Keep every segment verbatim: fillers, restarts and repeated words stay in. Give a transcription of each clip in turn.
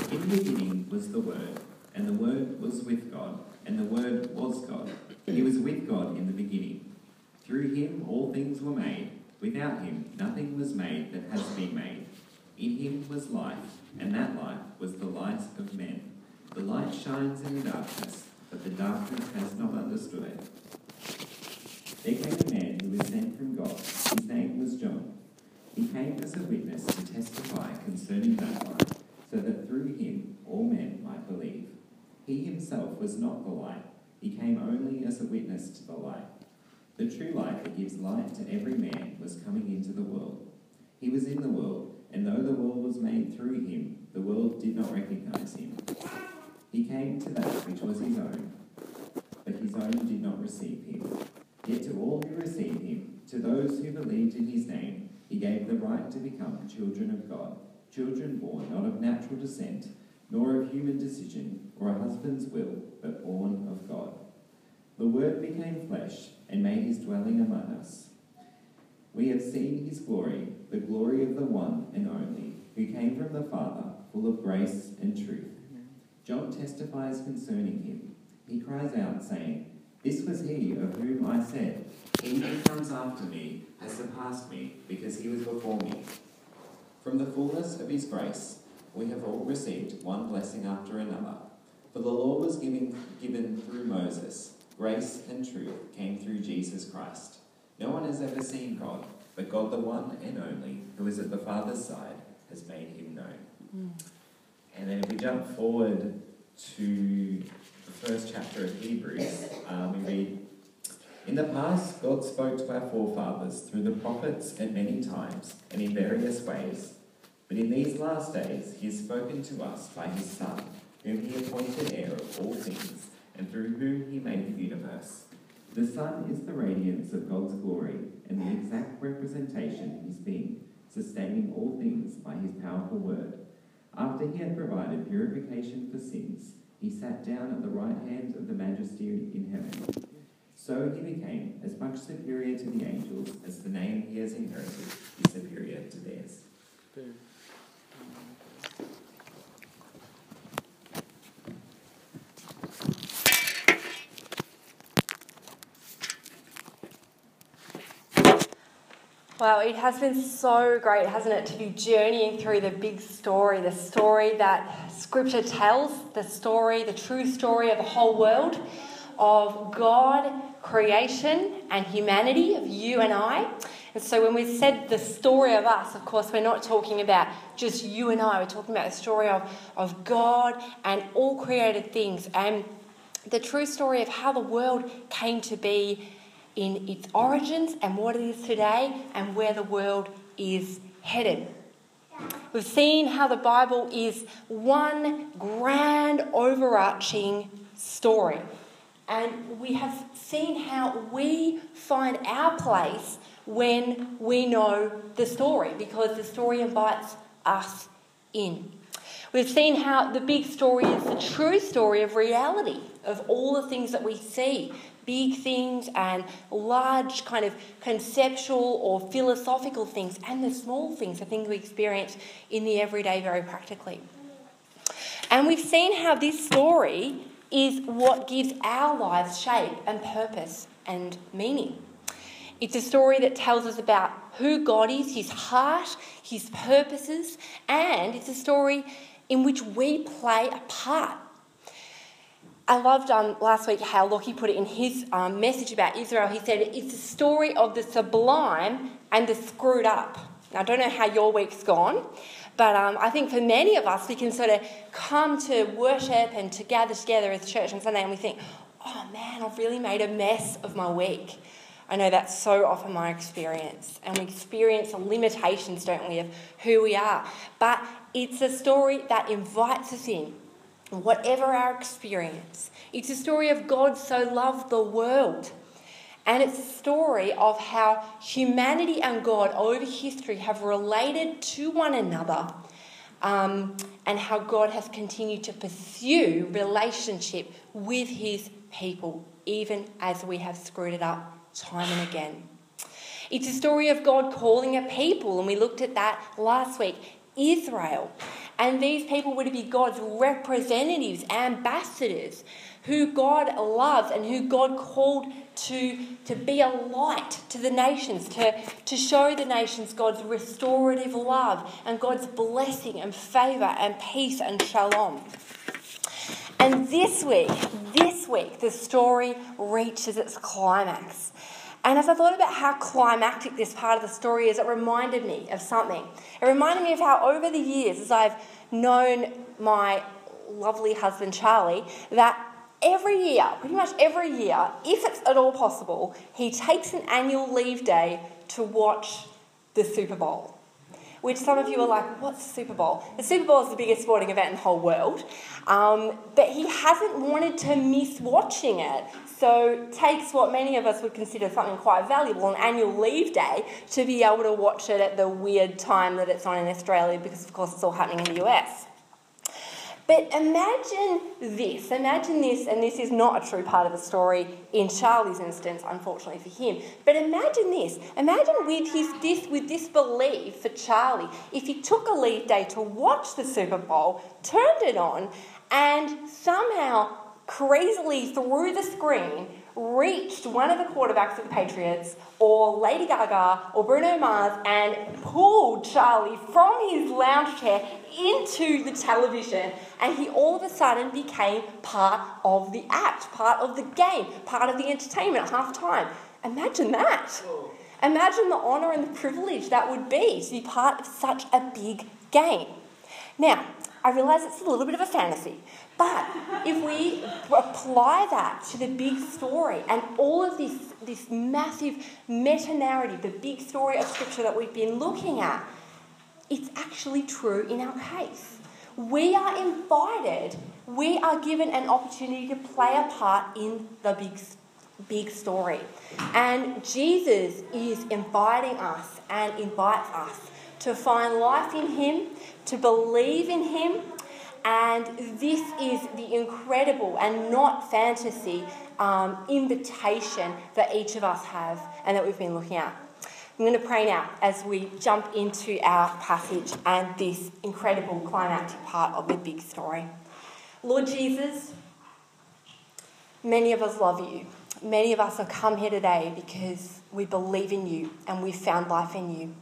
In the beginning was the Word, and the Word was with God, and the Word was God. He was with God in the beginning. Through him all things were made. Without him nothing was made that has been made. In him was life, and that life was the light of men. The light shines in the darkness, but the darkness has not understood it. There came a man who was sent from God. His name was John. He came as a witness to testify concerning that light, so that through him all men might believe. He himself was not the light. He came only as a witness to the light. The true light that gives light to every man was coming into the world. He was in the world, and though the world was made through him, the world did not recognize him. He came to that which was his own, but his own did not receive him. Yet to all who received him, to those who believed in his name, he gave the right to become children of God, children born not of natural descent, nor of human decision or a husband's will, but born of God. The Word became flesh and made his dwelling among us. We have seen his glory, the glory of the one and only, who came from the Father, full of grace and truth. John testifies concerning him. He cries out, saying, "This was he of whom I said, he who comes after me has surpassed me, because he was before me." From the fullness of his grace, we have all received one blessing after another. For the law was given, given through Moses. Grace and truth came through Jesus Christ. No one has ever seen God, but God, the one and only, who is at the Father's side, has made him known. Mm. And then if we jump forward to the first chapter of Hebrews, um, we read, "In the past, God spoke to our forefathers through the prophets at many times and in various ways. But in these last days, he has spoken to us by his Son, whom he appointed heir of all things, and through whom he made the universe. The Son is the radiance of God's glory and the exact representation of his being, sustaining all things by his powerful word. After he had provided purification for sins, he sat down at the right hand of the Majesty in heaven. So he became as much superior to the angels as the name he has inherited is superior to theirs." Well, it has been so great, hasn't it, to be journeying through the big story, the story that Scripture tells, the story, the true story of the whole world, of God, creation and humanity, of you and I. And so when we said the story of us, of course, we're not talking about just you and I. We're talking about the story of, of God and all created things, and the true story of how the world came to be in its origins and what it is today and where the world is headed. We've seen how the Bible is one grand overarching story. And we have seen how we find our place when we know the story, because the story invites us in. We've seen how the big story is the true story of reality, of all the things that we see, big things and large kind of conceptual or philosophical things, and the small things, the things we experience in the everyday very practically. And we've seen how this story is what gives our lives shape and purpose and meaning. It's a story that tells us about who God is, his heart, his purposes, and it's a story in which we play a part. I loved um, last week how Lockie put it in his um, message about Israel. He said it's a story of the sublime and the screwed up. Now, I don't know how your week's gone, but um, I think for many of us, we can sort of come to worship and to gather together as church on Sunday and we think, oh man, I've really made a mess of my week. I know that's so often my experience. And we experience the limitations, don't we, of who we are. But it's a story that invites us in, whatever our experience. It's a story of God so loved the world. And it's a story of how humanity and God over history have related to one another, um, and how God has continued to pursue relationship with his people, even as we have screwed it up time and again. It's a story of God calling a people, and we looked at that last week, Israel, And these people were to be God's representatives, ambassadors, who God loves and who God called to, to be a light to the nations, to, to show the nations God's restorative love and God's blessing and favour and peace and shalom. And this week, this week, the story reaches its climax. And as I thought about how climactic this part of the story is, it reminded me of something. It reminded me of how over the years, as I've known my lovely husband Charlie, that every year, pretty much every year, if it's at all possible, he takes an annual leave day to watch the Super Bowl. Which some of you are like, what's the Super Bowl? The Super Bowl is the biggest sporting event in the whole world. Um, but he hasn't wanted to miss watching it. So takes what many of us would consider something quite valuable, an annual leave day, to be able to watch it at the weird time that it's on in Australia, because of course it's all happening in the U S. But imagine this, imagine this, and this is not a true part of the story in Charlie's instance, unfortunately for him, but imagine this, imagine with his this with this belief for Charlie, if he took a leave day to watch the Super Bowl, turned it on, and somehow, crazily through the screen, reached one of the quarterbacks of the Patriots, or Lady Gaga, or Bruno Mars, and pulled Charlie from his lounge chair into the television, and he all of a sudden became part of the act, part of the game, part of the entertainment at half time. Imagine that. Imagine the honour and the privilege that would be to be part of such a big game. Now, I realise it's a little bit of a fantasy, but if we apply that to the big story and all of this, this massive meta-narrative, the big story of Scripture that we've been looking at, it's actually true in our case. We are invited, we are given an opportunity to play a part in the big, big story. And Jesus is inviting us and invites us to find life in him, to believe in him, and this is the incredible and not fantasy um, invitation that each of us have and that we've been looking at. I'm going to pray now as we jump into our passage and this incredible climactic part of the big story. Lord Jesus, many of us love you. Many of us have come here today because we believe in you and we've found life in you.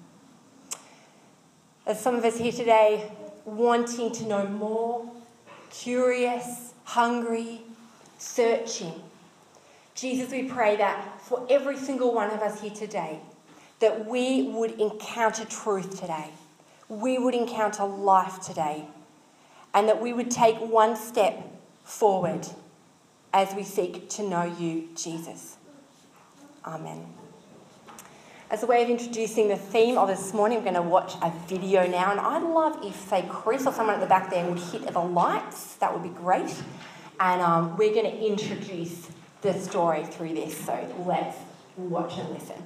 As some of us here today wanting to know more, curious, hungry, searching. Jesus, we pray that for every single one of us here today, that we would encounter truth today. We would encounter life today. And that we would take one step forward as we seek to know you, Jesus. Amen. As a way of introducing the theme of this morning, we're going to watch a video now. And I'd love if, say, Chris or someone at the back there would hit the lights. That would be great. And um, we're going to introduce the story through this. So let's watch and listen.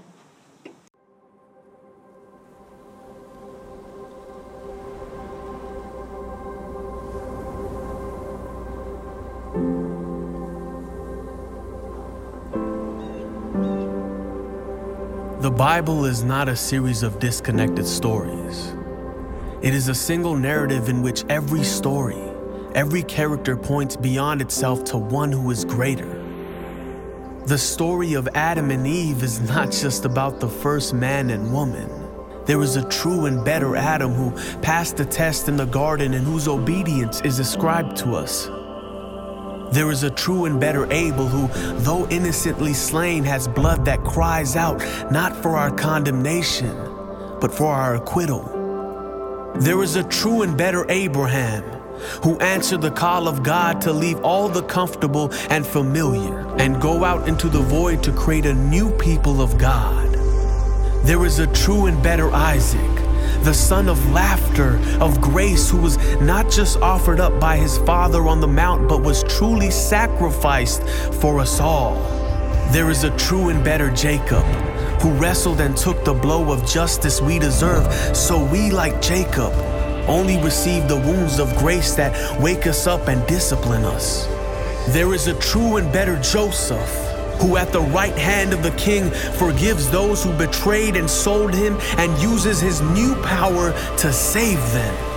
The Bible is not a series of disconnected stories. It is a single narrative in which every story, every character points beyond itself to one who is greater. The story of Adam and Eve is not just about the first man and woman. There is a true and better Adam who passed the test in the garden and whose obedience is ascribed to us. There is a true and better Abel who, though innocently slain, has blood that cries out not for our condemnation, but for our acquittal. There is a true and better Abraham who answered the call of God to leave all the comfortable and familiar and go out into the void to create a new people of God. There is a true and better Isaac, the son of laughter, of grace, who was not just offered up by his father on the mount, but was truly sacrificed for us all. There is a true and better Jacob, who wrestled and took the blow of justice we deserve, so we, like Jacob, only receive the wounds of grace that wake us up and discipline us. There is a true and better Joseph, who at the right hand of the king forgives those who betrayed and sold him and uses his new power to save them.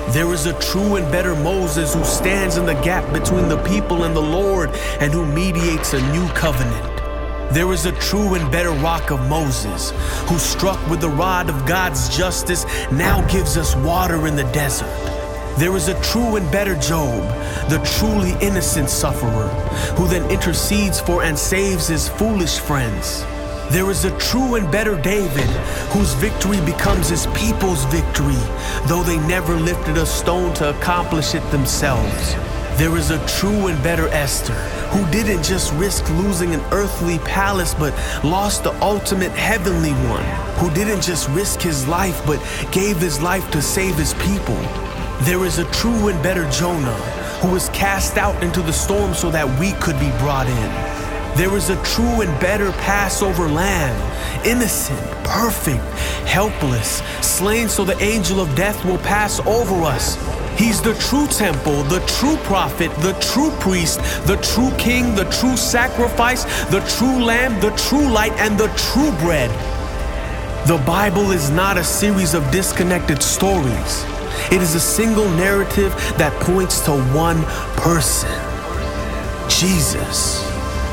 There is a true and better Moses who stands in the gap between the people and the Lord and who mediates a new covenant. There is a true and better rock of Moses who, struck with the rod of God's justice, now gives us water in the desert. There is a true and better Job, the truly innocent sufferer, who then intercedes for and saves his foolish friends. There is a true and better David, whose victory becomes his people's victory, though they never lifted a stone to accomplish it themselves. There is a true and better Esther, who didn't just risk losing an earthly palace, but lost the ultimate heavenly one, who didn't just risk his life, but gave his life to save his people. There is a true and better Jonah, who was cast out into the storm so that we could be brought in. There is a true and better Passover lamb, innocent, perfect, helpless, slain so the angel of death will pass over us. He's the true temple, the true prophet, the true priest, the true king, the true sacrifice, the true lamb, the true light, and the true bread. The Bible is not a series of disconnected stories. It is a single narrative that points to one person, Jesus.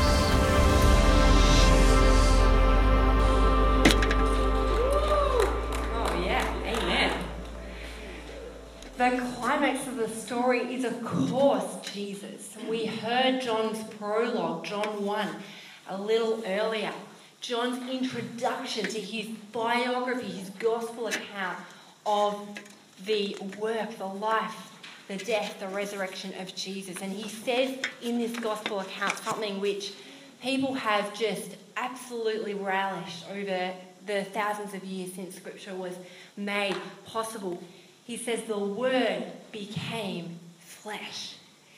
The climax of the story is, of course, Jesus. We heard John's prologue, John one, a little earlier. John's introduction to his biography, his gospel account of the work, the life, the death, the resurrection of Jesus. And he says in this gospel account something which people have just absolutely relished over the thousands of years since Scripture was made possible. He says the Word became flesh.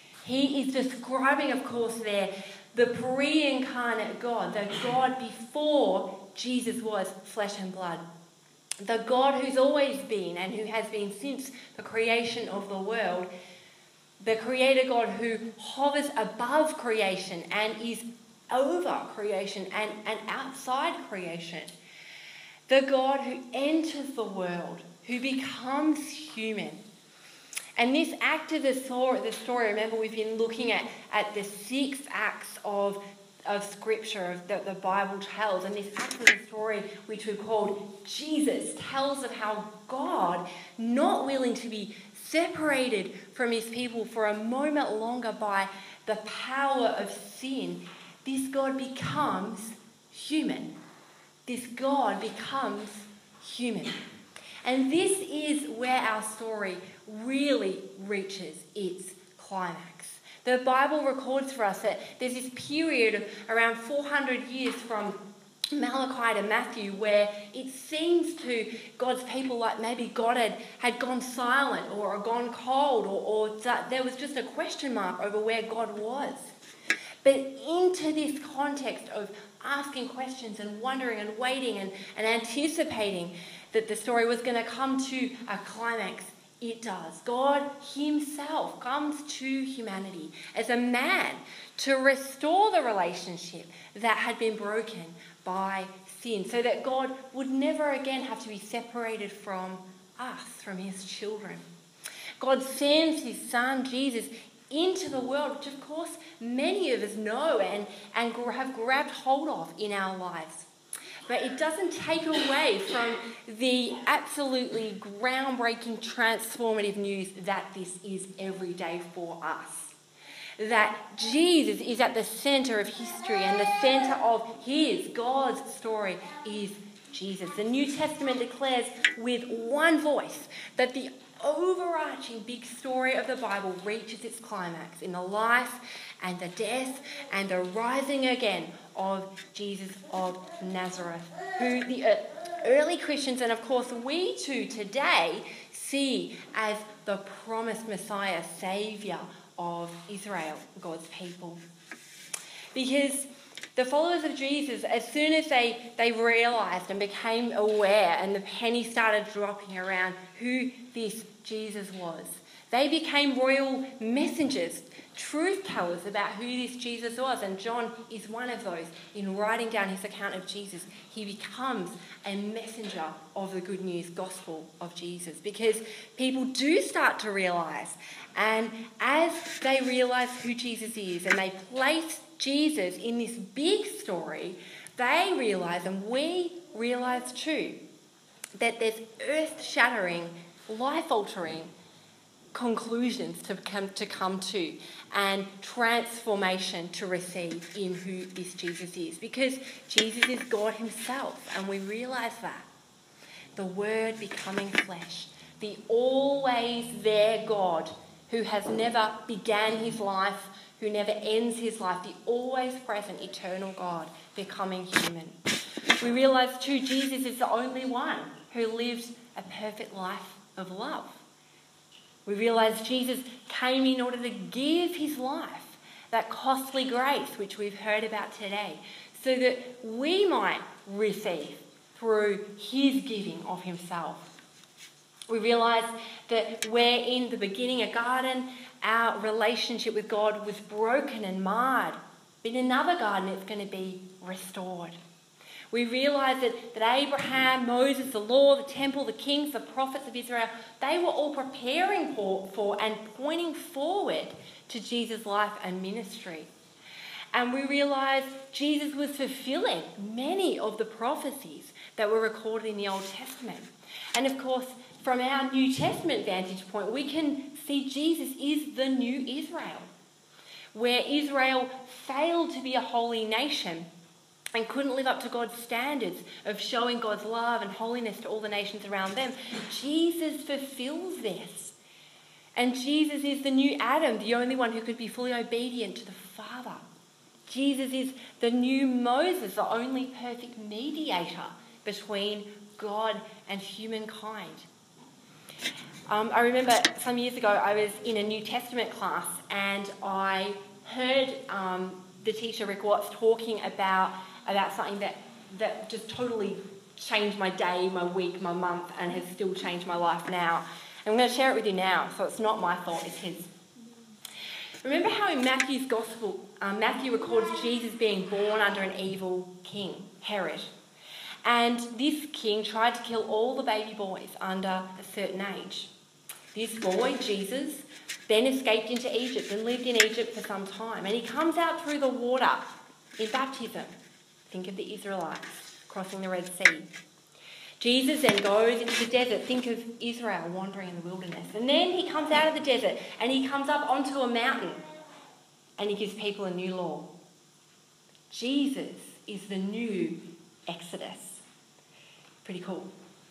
He is describing, of course, there the pre-incarnate God, the God before Jesus was flesh and blood. The God who's always been and who has been since the creation of the world. The Creator God who hovers above creation and is over creation and, and outside creation. The God who enters the world, who becomes human. And this act of the story, the story, remember we've been looking at, at the six acts of, of Scripture of that the Bible tells. And this act of the story, which we've called Jesus, tells of how God, not willing to be separated from his people for a moment longer by the power of sin, this God becomes human. This God becomes human. And this is where our story really reaches its climax. The Bible records for us that there's this period of around four hundred years from Malachi to Matthew where it seems to God's people like maybe God had, had gone silent or gone cold or, or there was just a question mark over where God was. But into this context of asking questions and wondering and waiting and, and anticipating that the story was going to come to a climax, it does. God himself comes to humanity as a man to restore the relationship that had been broken by sin, so that God would never again have to be separated from us, from his children. God sends his son, Jesus, into the world, which of course many of us know and, and have grabbed hold of in our lives. But it doesn't take away from the absolutely groundbreaking, transformative news that this is every day for us. That Jesus is at the centre of history and the centre of his, God's story is Jesus. The New Testament declares with one voice that the overarching big story of the Bible reaches its climax in the life and the death and the rising again of Jesus of Nazareth, who the early Christians, and of course we too today, see as the promised Messiah, Saviour of Israel, God's people. Because the followers of Jesus, as soon as they, they realised and became aware and the penny started dropping around who this Jesus was, They became royal messengers, truth tellers about who this Jesus was. And John is one of those. In writing down his account of Jesus, he becomes a messenger of the good news gospel of Jesus, because people do start to realise. And as they realise who Jesus is and they place Jesus in this big story, they realise, and we realise too, that there's earth-shattering, life-altering conclusions to come to come to and transformation to receive in who this Jesus is, because Jesus is God himself, and we realise that. The Word becoming flesh, the always there God who has never began his life, who never ends his life, the always present eternal God becoming human. We realise too, Jesus is the only one who lived a perfect life of love. We realise Jesus came in order to give his life, that costly grace which we've heard about today, so that we might receive through his giving of himself. We realise that where in the beginning a garden, our relationship with God was broken and marred, but in another garden it's going to be restored. We realise that, that Abraham, Moses, the law, the temple, the kings, the prophets of Israel, they were all preparing for, for and pointing forward to Jesus' life and ministry. And we realise Jesus was fulfilling many of the prophecies that were recorded in the Old Testament. And of course, from our New Testament vantage point, we can see Jesus is the new Israel. Where Israel failed to be a holy nation and couldn't live up to God's standards of showing God's love and holiness to all the nations around them, Jesus fulfills this. And Jesus is the new Adam, the only one who could be fully obedient to the Father. Jesus is the new Moses, the only perfect mediator between God and humankind. Um, I remember some years ago I was in a New Testament class, and I heard um, the teacher Rick Watts talking about about something that, that just totally changed my day, my week, my month, and has still changed my life now. And I'm going to share it with you now, so it's not my thought, it's his. Remember how in Matthew's Gospel, um, Matthew records Jesus being born under an evil king, Herod. And this king tried to kill all the baby boys under a certain age. This boy, Jesus, then escaped into Egypt and lived in Egypt for some time. And he comes out through the water in baptism. Think of the Israelites crossing the Red Sea. Jesus then goes into the desert. Think of Israel wandering in the wilderness. And then he comes out of the desert and he comes up onto a mountain and he gives people a new law. Jesus is the new Exodus. Pretty cool.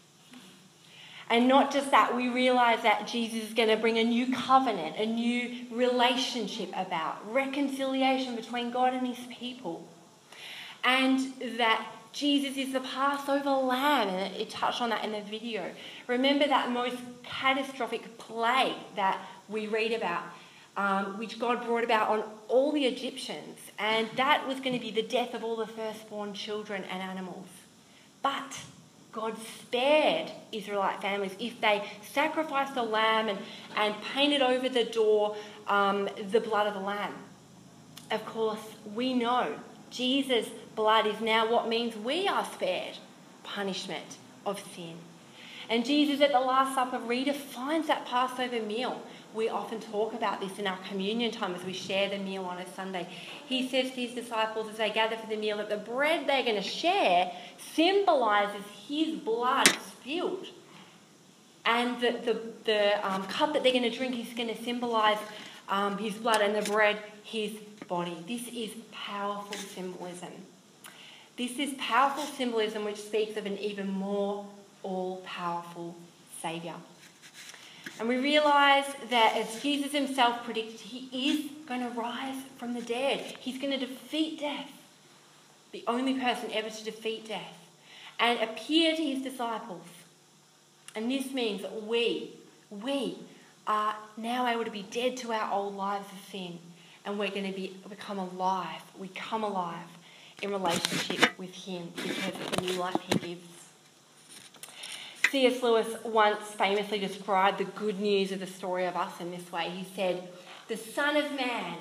And not just that, we realise that Jesus is going to bring a new covenant, a new relationship about, reconciliation between God and his people. And that Jesus is the Passover lamb, and it touched on that in the video. Remember that most catastrophic plague that we read about, um, which God brought about on all the Egyptians, and that was going to be the death of all the firstborn children and animals. But God spared Israelite families if they sacrificed a lamb and, and painted over the door um, the blood of the lamb. Of course, we know Jesus' blood is now what means we are spared punishment of sin. And Jesus at the Last Supper redefines that Passover meal. We often talk about this in our communion time as we share the meal on a Sunday. He says to his disciples as they gather for the meal that the bread they're going to share symbolises his blood spilled. And the, the, the um, cup that they're going to drink is going to symbolise um, his blood, and the bread his body. This is powerful symbolism. This is powerful symbolism which speaks of an even more all-powerful Saviour. And we realise that as Jesus himself predicted, he is going to rise from the dead. He's going to defeat death, the only person ever to defeat death, and appear to his disciples. And this means that we, we are now able to be dead to our old lives of sin, and we're going to be become alive. We come alive in relationship with him because of the new life he gives. C S Lewis once famously described the good news of the story of us in this way. He said, "The Son of Man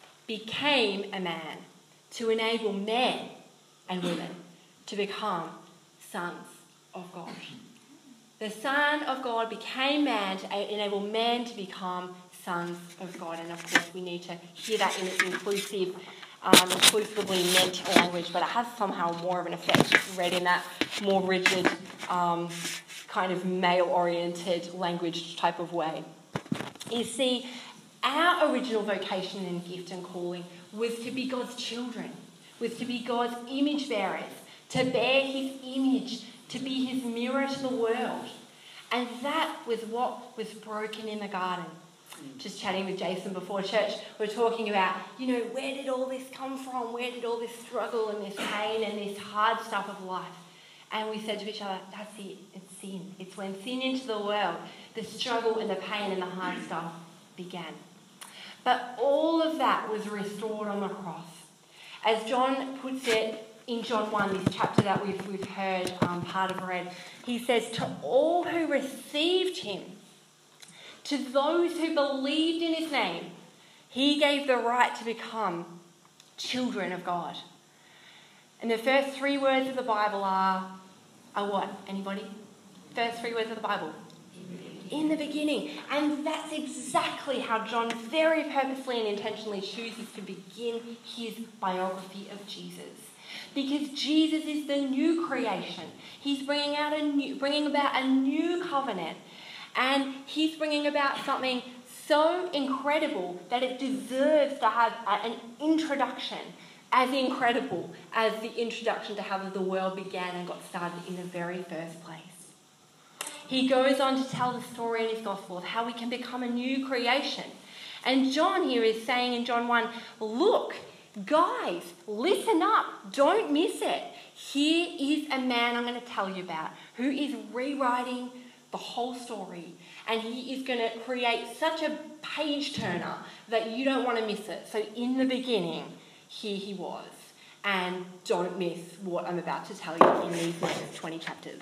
became a man to enable men and women to become sons of God." The Son of God became man to enable men to become sons of God. And of course, we need to hear that in its inclusive, um, inclusively meant language, but it has somehow more of an effect read in that more rigid, um, kind of male-oriented language type of way. You see, our original vocation and gift and calling was to be God's children, was to be God's image bearers, to bear his image, to be his mirror to the world. And that was what was broken in the garden. Just chatting with Jason before church, we we're talking about, you know, where did all this come from? Where did all this struggle and this pain and this hard stuff of life? And we said to each other, that's it, it's sin. It's when sin entered the world, the struggle and the pain and the hard stuff began. But all of that was restored on the cross. As John puts it in John one, this chapter that we've, we've heard um, part of read, he says, "To all who received him, to those who believed in his name, he gave the right to become children of God." And the first three words of the Bible are, are what? Anybody? First three words of the Bible. In the beginning. And that's exactly how John very purposely and intentionally chooses to begin his biography of Jesus. Because Jesus is the new creation. He's bringing out a new, bringing about a new covenant. And he's bringing about something so incredible that it deserves to have an introduction as incredible as the introduction to how the world began and got started in the very first place. He goes on to tell the story in his gospel of how we can become a new creation. And John here is saying in John one, look, guys, listen up, don't miss it. Here is a man I'm going to tell you about who is rewriting the whole story, and he is going to create such a page turner that you don't want to miss it. So in the beginning, here he was, and don't miss what I'm about to tell you in these next twenty chapters.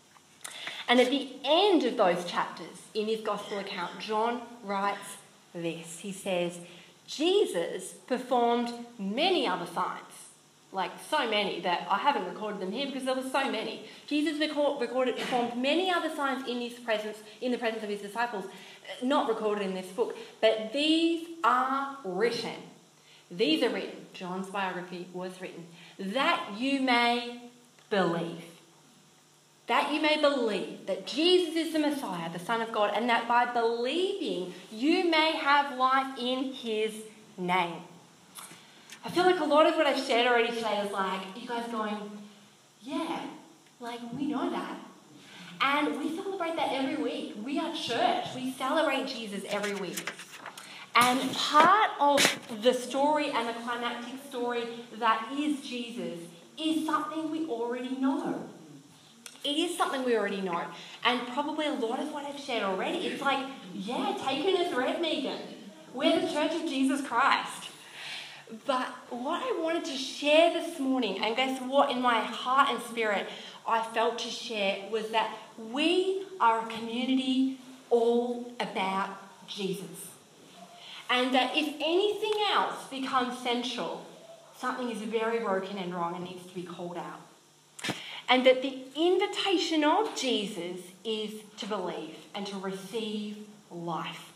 And at the end of those chapters, in his gospel account, John writes this. He says, Jesus performed many other signs, like so many that I haven't recorded them here because there were so many. Jesus recorded, performed many other signs in his presence, in the presence of his disciples, not recorded in this book, but these are written. These are written. John's biography was written, that you may believe. That you may believe that Jesus is the Messiah, the Son of God, and that by believing you may have life in his name. I feel like a lot of what I've shared already today is like, you guys going, yeah, like we know that. And we celebrate that every week. We are church. We celebrate Jesus every week. And part of the story and the climactic story that is Jesus is something we already know. It is something we already know. And probably a lot of what I've shared already, it's like, yeah, taken as read, Megan. We're the Church of Jesus Christ. But what I wanted to share this morning, and guess what, in my heart and spirit, I felt to share was that we are a community all about Jesus. And that if anything else becomes central, something is very broken and wrong and needs to be called out. And that the invitation of Jesus is to believe and to receive life.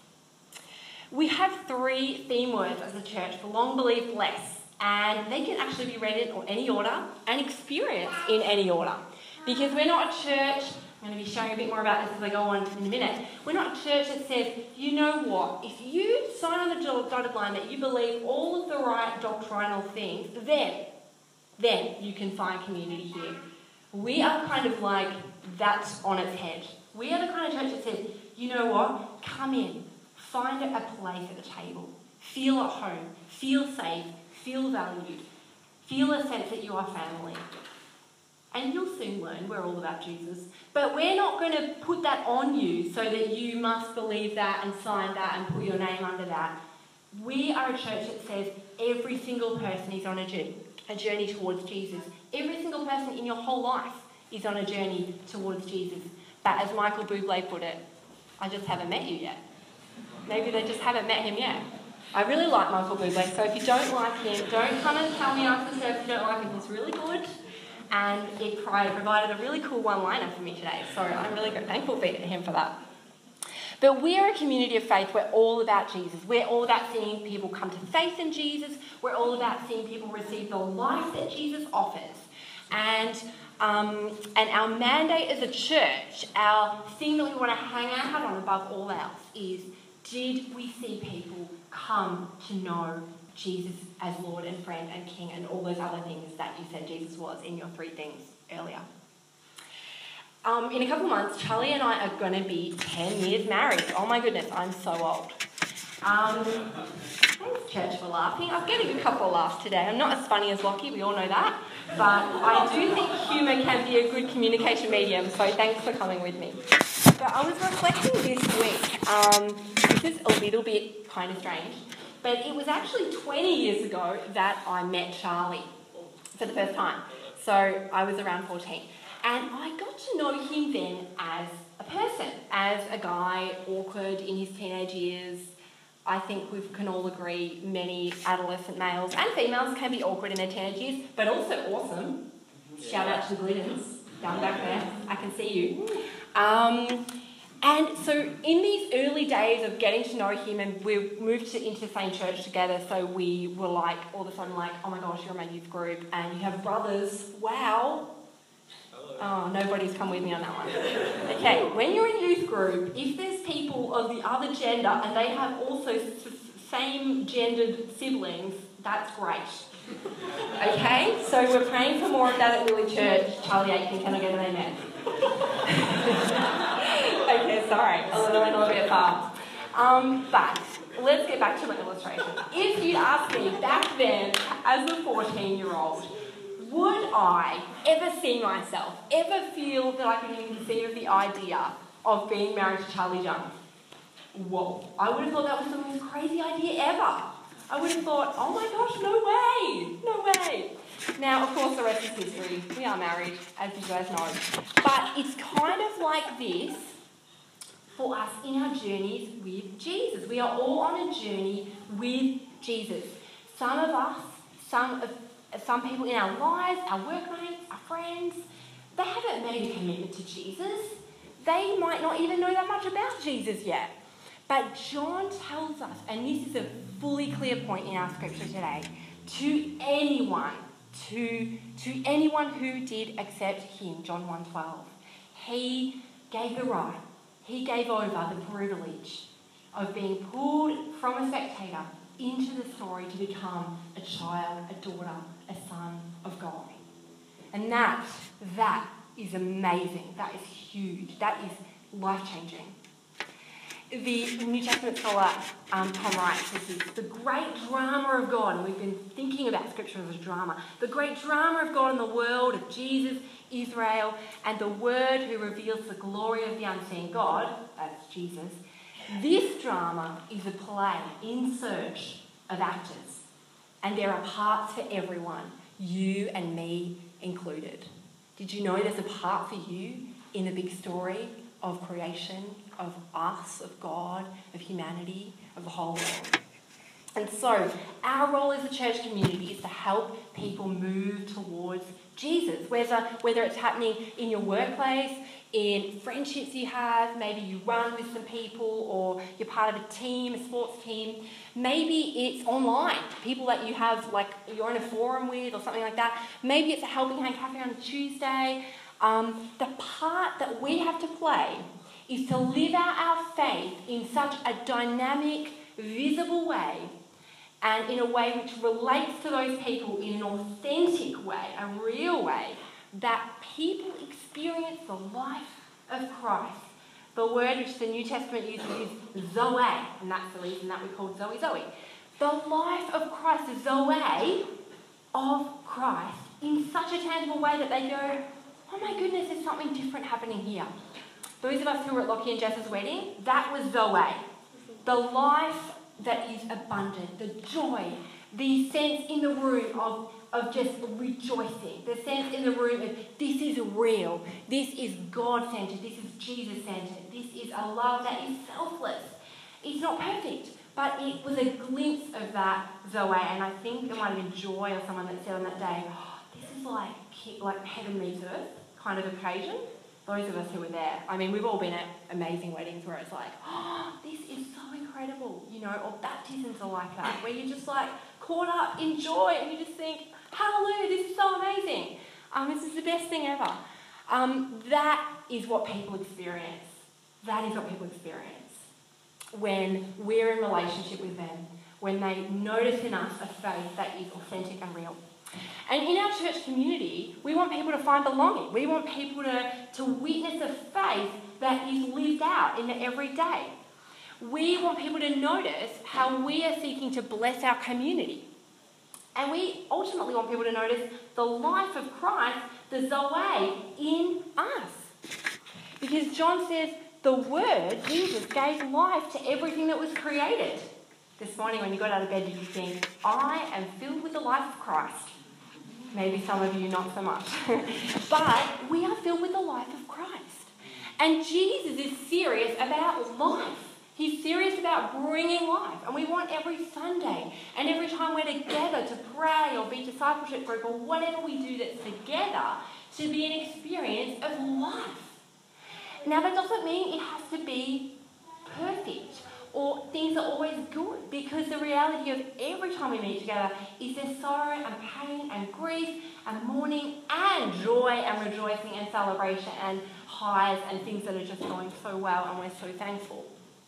We have three theme words as a church: belong, believe, bless. And they can actually be read in any order and experienced in any order. Because we're not a church, I'm going to be showing a bit more about this as I go on in a minute. We're not a church that says, you know what, if you sign on the dotted line that you believe all of the right doctrinal things, then, then you can find community here. We are kind of like, that's on its head. We are the kind of church that says, you know what, come in, find a place at the table, feel at home, feel safe, feel valued, feel a sense that you are family. And you'll soon learn we're all about Jesus. But we're not going to put that on you so that you must believe that and sign that and put your name under that. We are a church that says every single person is on a journey, a journey towards Jesus. Every single person in your whole life is on a journey towards Jesus. But as Michael Bublé put it, I just haven't met you yet. Maybe they just haven't met him yet. I really like Michael Bublé, so if you don't like him, don't come and tell me after the service you don't like him. He's really good, and it provided a really cool one-liner for me today, so I'm really thankful for him for that. But we are a community of faith. We're all about Jesus. We're all about seeing people come to faith in Jesus. We're all about seeing people receive the life that Jesus offers. And um, and our mandate as a church, our thing that we want to hang our hat on above all else is, did we see people come to know Jesus as Lord and friend and King and all those other things that you said Jesus was in your three things earlier? Um, in a couple of months, Charlie and I are going to be ten years married. Oh my goodness, I'm so old. Um, thanks, church, for laughing. I'm getting a couple of laughs today. I'm not as funny as Lockie, we all know that. But I do think humour can be a good communication medium, so thanks for coming with me. But I was reflecting this week. Um, this is a little bit kind of strange, but it was actually twenty years ago that I met Charlie for the first time. So I was around fourteen. And I got to know him then as a person, as a guy, awkward in his teenage years. I think we can all agree many adolescent males and females can be awkward in their teenage years, but also awesome. Shout out to the Glitters down back there. I can see you. Um, and so in these early days of getting to know him, and we moved to, into the same church together, so we were like, all of a sudden like, oh my gosh, you're in my youth group, and you have brothers, wow. Oh, nobody's come with me on that one. Okay, when you're in youth group, if there's people of the other gender and they have also s- same gendered siblings, that's great. Okay, so we're praying for more of that at Lily Church. Charlie Aiken, can I get an amen? Okay, sorry, a little, a little bit far. Um, but let's get back to my illustration. If you'd asked me back then, as a fourteen-year-old, would I ever see myself, ever feel that I could even conceive of the idea of being married to Charlie Young? Whoa, I would have thought that was the most crazy idea ever. I would have thought, oh my gosh, no way, no way. Now, of course, the rest is history. We are married, as you guys know. But it's kind of like this for us in our journeys with Jesus. We are all on a journey with Jesus. Some of us, some of Some people in our lives, our workmates, our friends, they haven't made a commitment to Jesus. They might not even know that much about Jesus yet. But John tells us, and this is a fully clear point in our scripture today, to anyone, to, to anyone who did accept him, John one twelve, he gave the right, he gave over the privilege of being pulled from a spectator into the story to become a child, a daughter, a son of God. And that, that is amazing. That is huge. That is life-changing. The New Testament scholar um, Tom Wright says this, the great drama of God, and we've been thinking about Scripture as a drama, the great drama of God in the world, of Jesus, Israel, and the Word who reveals the glory of the unseen God, that's Jesus. This drama is a play in search of actors, and there are parts for everyone, you and me included. Did you know there's a part for you in the big story of creation, of us, of God, of humanity, of the whole world? And so our role as a church community is to help people move towards Jesus, whether, whether it's happening in your workplace, in friendships you have, maybe you run with some people, or you're part of a team, a sports team. Maybe it's online, people that you have, like you're in a forum with or something like that. Maybe it's a Helping Hand Cafe on a Tuesday. Um, the part that we have to play is to live out our faith in such a dynamic, visible way, and in a way which relates to those people in an authentic way, a real way, that people experience the life of Christ. The word which the New Testament uses is Zoe, and that's the reason that we call Zoe Zoe. The life of Christ, the Zoe of Christ, in such a tangible way that they go, oh my goodness, there's something different happening here. Those of us who were at Lockie and Jess's wedding, that was Zoe. The life that is abundant, the joy The sense in the room of, of just rejoicing. The sense in the room of this is real. This is God-centered. This is Jesus-centered. This is a love that is selfless. It's not perfect, but it was a glimpse of that Zoe. And I think it might have been Joy or someone that said on that day, oh, this is like, like heaven meets earth kind of occasion. Those of us who were there. I mean, we've all been at amazing weddings where it's like, oh, this is so incredible, you know, or baptisms are like that, where you're just like caught up in joy and you just think, hallelujah, this is so amazing. Um, this is the best thing ever. Um, that is what people experience. That is what people experience when we're in relationship with them, when they notice in us a faith that is authentic and real. And in our church community, we want people to find belonging. We want people to, to witness a faith that is lived out in the everyday. We want people to notice how we are seeking to bless our community. And we ultimately want people to notice the life of Christ, the Zoe, in us. Because John says the Word, Jesus, gave life to everything that was created. This morning when you got out of bed, did you think, I am filled with the life of Christ? Maybe some of you not so much. But we are filled with the life of Christ. And Jesus is serious about life. He's serious about bringing life. And we want every Sunday and every time we're together to pray or be discipleship group or whatever we do that's together to be an experience of life. Now that doesn't mean it has to be perfect or things are always good, because the reality of every time we meet together is there's sorrow and pain and grief and mourning and joy and rejoicing and celebration and highs and things that are just going so well and we're so thankful.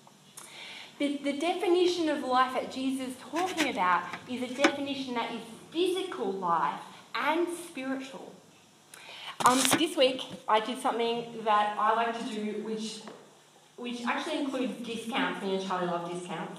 The, the definition of life that Jesus is talking about is a definition that is physical life and spiritual. Um, this week I did something that I like to do which which actually includes discounts. Me and Charlie love discounts.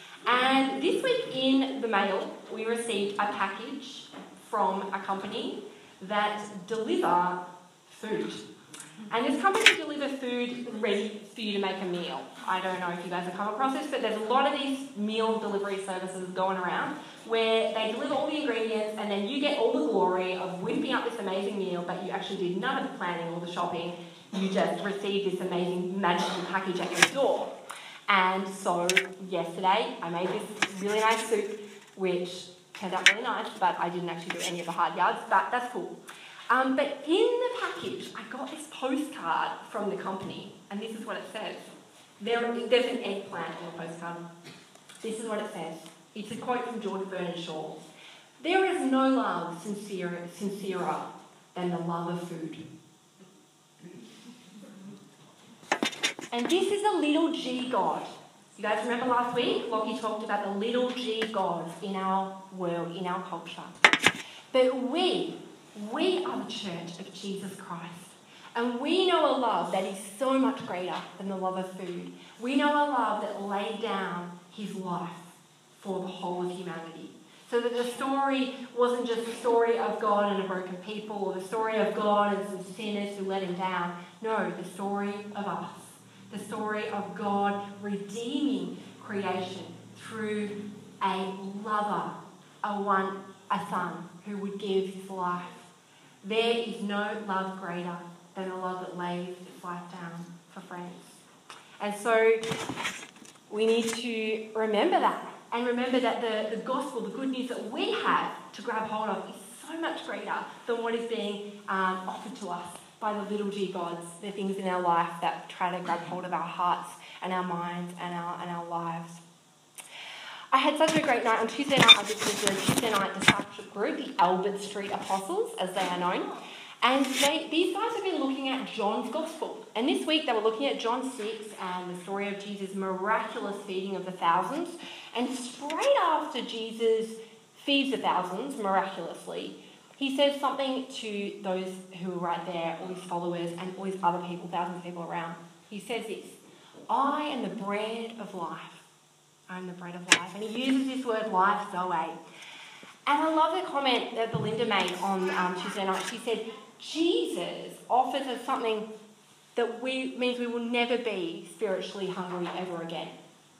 And this week in the mail, we received a package from a company that deliver food. And this company delivers food ready for you to make a meal. I don't know if you guys have come across this, but there's a lot of these meal delivery services going around where they deliver all the ingredients and then you get all the glory of whipping up this amazing meal, but you actually did none of the planning or the shopping. You just received this amazing magical package at your door. And so yesterday I made this really nice soup, which turned out really nice, but I didn't actually do any of the hard yards, but that's cool. Um, but in the package, I got this postcard from the company, and this is what it says. There, there's an eggplant on the postcard. This is what it says. It's a quote from George Bernard Shaw. There is no love sincere, sincerer than the love of food. And this is a little g God. You guys remember last week? Lockie talked about the little g gods in our world, in our culture. But we, we are the church of Jesus Christ. And we know a love that is so much greater than the love of food. We know a love that laid down his life for the whole of humanity. So that the story wasn't just the story of God and a broken people, or the story of God and some sinners who let him down. No, the story of us. The story of God redeeming creation through a lover, a one, a son who would give his life. There is no love greater than the love that lays its life down for friends. And so we need to remember that, and remember that the, the gospel, the good news that we have to grab hold of is so much greater than what is being um, offered to us by the little g gods, the things in our life that try to grab hold of our hearts and our minds and our and our lives. I had such a great night. On Tuesday night, I just did the Tuesday night discipleship group, the Albert Street Apostles, as they are known. And they, these guys have been looking at John's Gospel. And this week they were looking at John six and the story of Jesus' miraculous feeding of the thousands. And straight after Jesus feeds the thousands miraculously, he says something to those who were right there, all his followers and all his other people, thousands of people around. He says this, I am the bread of life. I am the bread of life. And he uses this word life, Zoe. And I love the comment that Belinda made on um, Tuesday night. She said, Jesus offers us something that we means we will never be spiritually hungry ever again.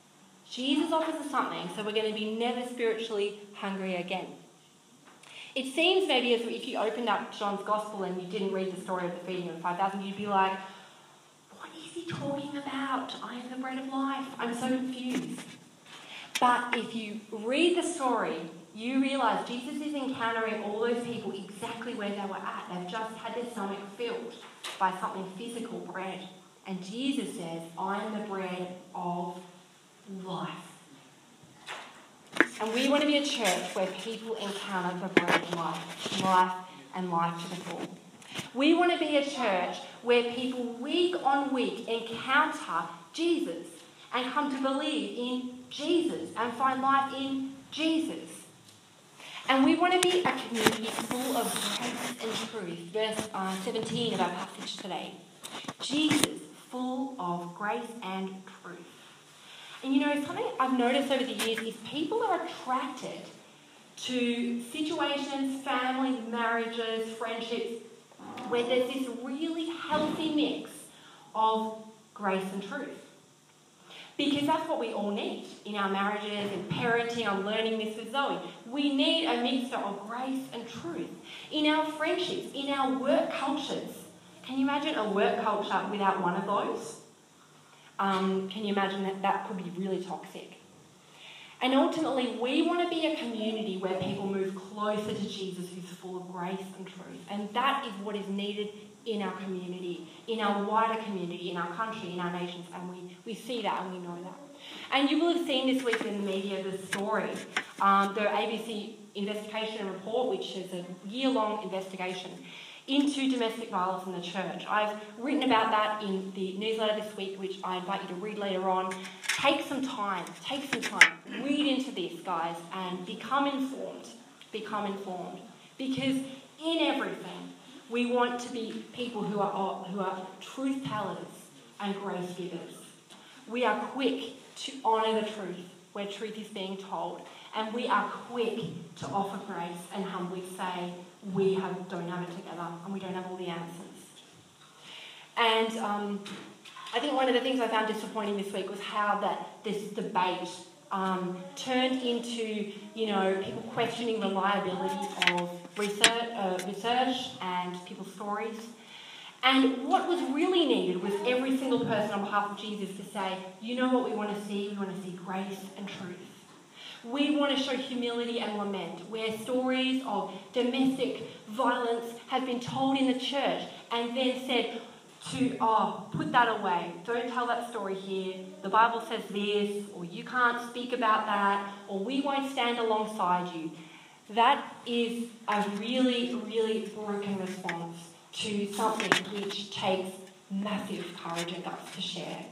Jesus offers us something, so we're going to be never spiritually hungry again. It seems maybe as if you opened up John's Gospel and you didn't read the story of the feeding of the five thousand, you'd be like, what is he talking about? I am the bread of life. I'm so confused. But if you read the story, you realise Jesus is encountering all those people exactly where they were at. They've just had their stomach filled by something physical, bread. And Jesus says, I am the bread of life. And we want to be a church where people encounter the bread of life, life and life to the full. We want to be a church where people week on week encounter Jesus and come to believe in Jesus and find life in Jesus. And we want to be a community full of grace and truth. Verse uh, seventeen of our passage today. Jesus, full of grace and truth. And you know, something I've noticed over the years is people are attracted to situations, families, marriages, friendships, where there's this really healthy mix of grace and truth. Because that's what we all need in our marriages, in parenting. I'm learning this with Zoe. We need a mixture of grace and truth. In our friendships, in our work cultures. Can you imagine a work culture without one of those? Um, can you imagine that that could be really toxic? And ultimately, we want to be a community where people move closer to Jesus, who's full of grace and truth. And that is what is needed in our community, in our wider community, in our country, in our nations. And we, we see that and we know that. And you will have seen this week in the media the story, um, the A B C investigation report, which is a year-long investigation into domestic violence in the church. I've written about that in the newsletter this week, which I invite you to read later on. Take some time, take some time, read into this, guys, and become informed, become informed. Because in everything, we want to be people who are, who are truth tellers and grace givers. We are quick to honour the truth where truth is being told, and we are quick to offer grace and humbly say, we have, don't have it together and we don't have all the answers. And um, I think one of the things I found disappointing this week was how that this debate um, turned into, you know, people questioning the reliability of research, uh, research and people's stories. And what was really needed was every single person on behalf of Jesus to say, you know what we want to see? We want to see grace and truth. We want to show humility and lament, where stories of domestic violence have been told in the church and then said to, oh, put that away. Don't tell that story here. The Bible says this, or you can't speak about that, or we won't stand alongside you. That is a really, really broken response to something which takes massive courage and guts to share.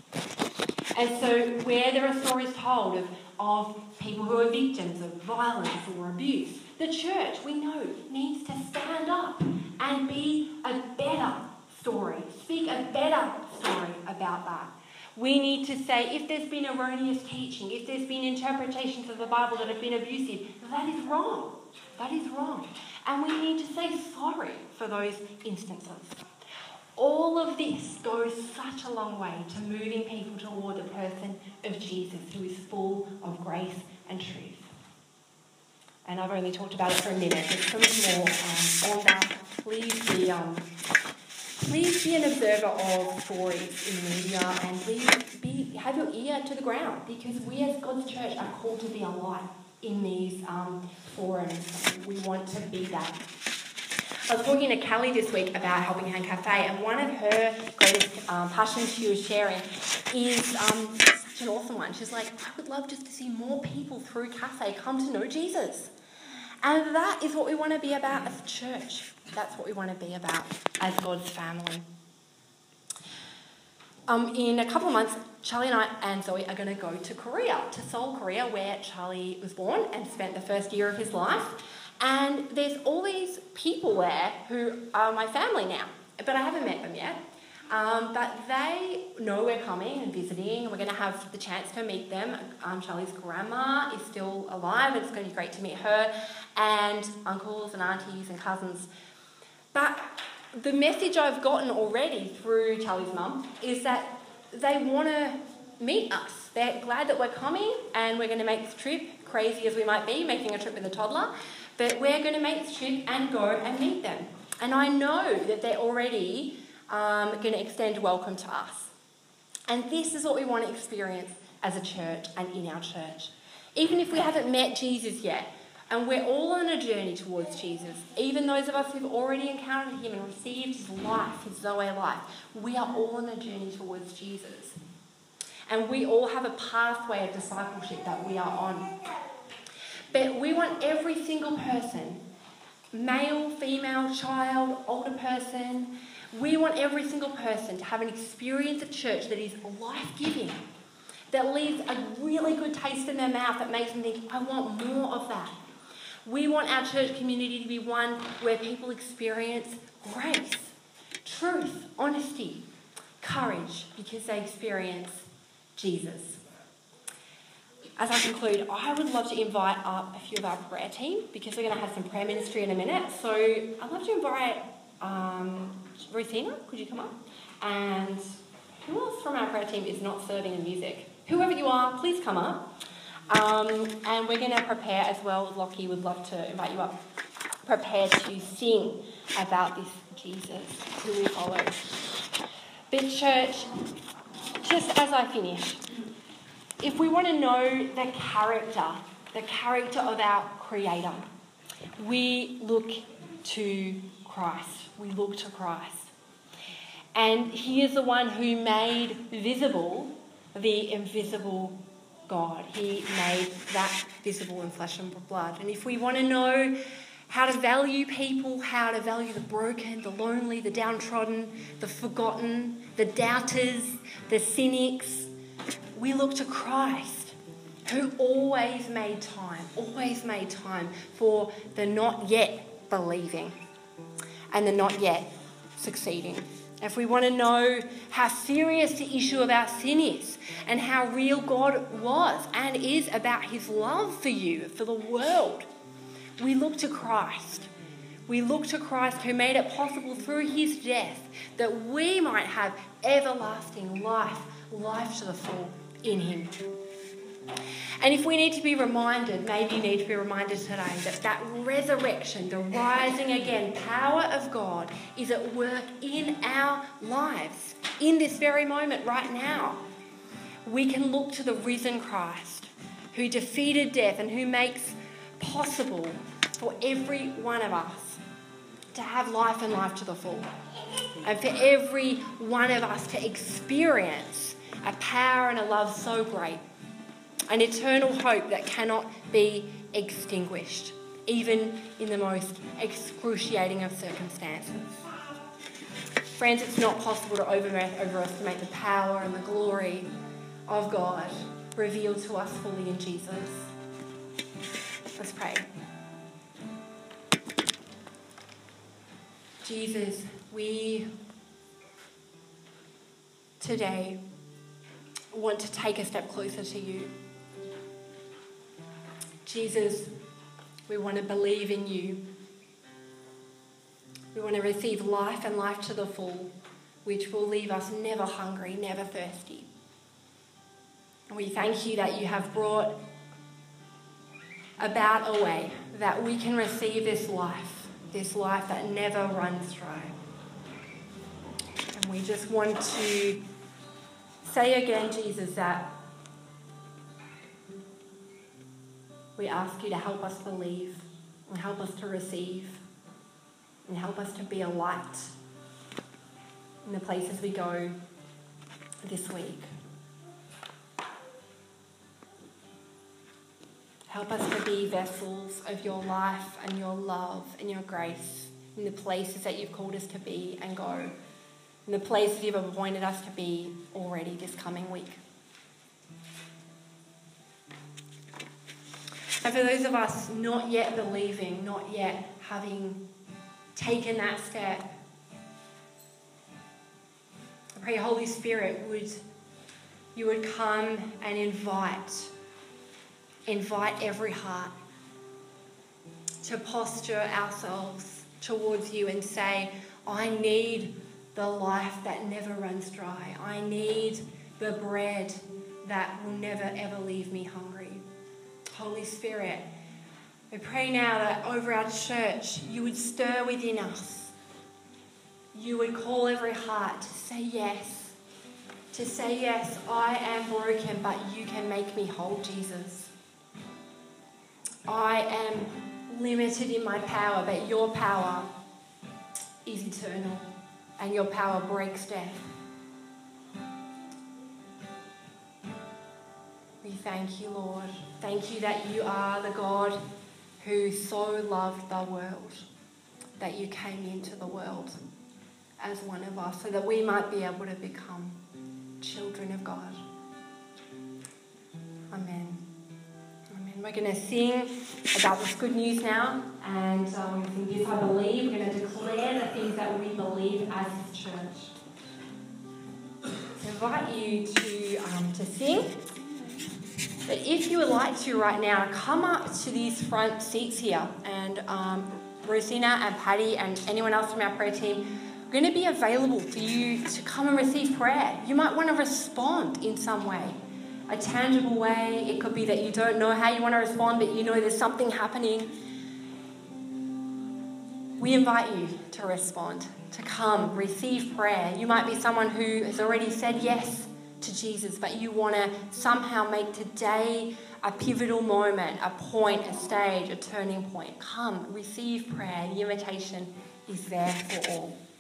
And so where there are stories told of, of people who are victims of violence or abuse, the church, we know, needs to stand up and be a better story, speak a better story about that. We need to say, if there's been erroneous teaching, if there's been interpretations of the Bible that have been abusive, that is wrong. That is wrong. And we need to say sorry for those instances. All of this goes such a long way to moving people toward the person of Jesus, who is full of grace and truth. And I've only talked about it for a minute. There's so much more um, on that. Please be, um, please be an observer of stories in the media, and please be, have your ear to the ground, because we as God's church are called to be a light in these um, forums. We want to be that. I was talking to Callie this week about Helping Hand Cafe, and one of her greatest um, passions she was sharing is um, such an awesome one. She's like, I would love just to see more people through Cafe come to know Jesus. And that is what we want to be about as a church. That's what we want to be about as God's family. Um, in a couple of months, Charlie and I and Zoe are going to go to Korea, to Seoul, Korea, where Charlie was born and spent the first year of his life. And there's all these people there who are my family now, but I haven't met them yet. Um, but they know we're coming and visiting, and we're going to have the chance to meet them. Um, Charlie's grandma is still alive, and it's going to be great to meet her, and uncles and aunties and cousins. But the message I've gotten already through Charlie's mum is that they want to meet us. They're glad that we're coming, and we're going to make this trip, crazy as we might be, making a trip with a toddler, but we're going to make this trip and go and meet them. And I know that they're already um, going to extend welcome to us. And this is what we want to experience as a church and in our church. Even if we haven't met Jesus yet, and we're all on a journey towards Jesus, even those of us who've already encountered him and received his life, his Zoe life, we are all on a journey towards Jesus. And we all have a pathway of discipleship that we are on. But we want every single person, male, female, child, older person, we want every single person to have an experience of church that is life-giving, that leaves a really good taste in their mouth that makes them think, I want more of that. We want our church community to be one where people experience grace, truth, honesty, courage, because they experience Jesus. As I conclude, I would love to invite up a few of our prayer team, because we're going to have some prayer ministry in a minute. So I'd love to invite um, Ruthina, could you come up? And who else from our prayer team is not serving in music? Whoever you are, please come up. Um, and we're going to prepare as well. Lockie would love to invite you up. Prepare to sing about this Jesus who we follow. But church, just as I finish, if we want to know the character, the character of our Creator, we look to Christ. We look to Christ. And he is the one who made visible the invisible God. He made that visible in flesh and blood. And if we want to know how to value people, how to value the broken, the lonely, the downtrodden, the forgotten, the doubters, the cynics, we look to Christ, who always made time, always made time for the not yet believing and the not yet succeeding. If we want to know how serious the issue of our sin is and how real God was and is about his love for you, for the world, we look to Christ. We look to Christ, who made it possible through his death that we might have everlasting life, life to the full in him. And if we need to be reminded, maybe you need to be reminded today that that resurrection, the rising again power of God is at work in our lives, in this very moment right now. We can look to the risen Christ, who defeated death and who makes possible for every one of us to have life and life to the full. And for every one of us to experience a power and a love so great, an eternal hope that cannot be extinguished, even in the most excruciating of circumstances. Friends, it's not possible to overestimate the power and the glory of God revealed to us fully in Jesus. Let's pray. Jesus, we today want to take a step closer to you. Jesus, we want to believe in you. We want to receive life and life to the full, which will leave us never hungry, never thirsty. And we thank you that you have brought about a way that we can receive this life, this life that never runs dry. And we just want to say again, Jesus, that we ask you to help us believe and help us to receive and help us to be a light in the places we go this week. Help us to be vessels of your life and your love and your grace in the places that you've called us to be and go, in the places you've appointed us to be already this coming week. And for those of us not yet believing, not yet having taken that step, I pray, Holy Spirit, would you would come and invite, invite every heart to posture ourselves towards you and say, I need the life that never runs dry. I need the bread that will never ever leave me hungry. Holy Spirit, we pray now that over our church you would stir within us. You would call every heart to say yes. To say yes, I am broken, but you can make me whole, Jesus. I am limited in my power, but your power is eternal and your power breaks death. We thank you, Lord. Thank you that you are the God who so loved the world, that you came into the world as one of us so that we might be able to become children of God. Amen. Amen. We're going to sing about this good news now, and um, we're going to sing Yes, I Believe. We're going to declare the things that we believe as His church. So I invite you to, um, to sing. But if you would like to right now, come up to these front seats here, and um, Rosina and Patty and anyone else from our prayer team are going to be available for you to come and receive prayer. You might want to respond in some way, a tangible way. It could be that you don't know how you want to respond, but you know there's something happening. We invite you to respond, to come, receive prayer. You might be someone who has already said yes to Jesus, but you want to somehow make today a pivotal moment, a point, a stage, a turning point. Come, receive prayer. The invitation is there for all.